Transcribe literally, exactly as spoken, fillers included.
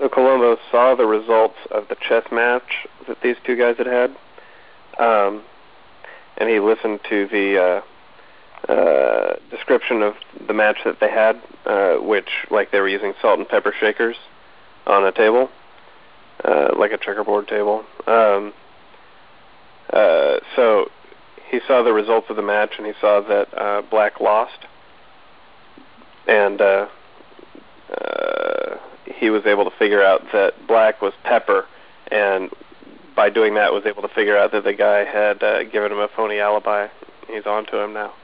So Colombo saw the results of the chess match that these two guys had had, um, and he listened to the uh, uh, description of the match that they had, uh, which, like, they were using salt and pepper shakers on a table, uh, like a checkerboard table. Um, uh, so he saw the results of the match, and he saw that uh, Black lost, and uh, uh, he was able to figure out that Black was pepper, and by doing that was able to figure out that the guy had uh, given him a phony alibi. He's on to him now.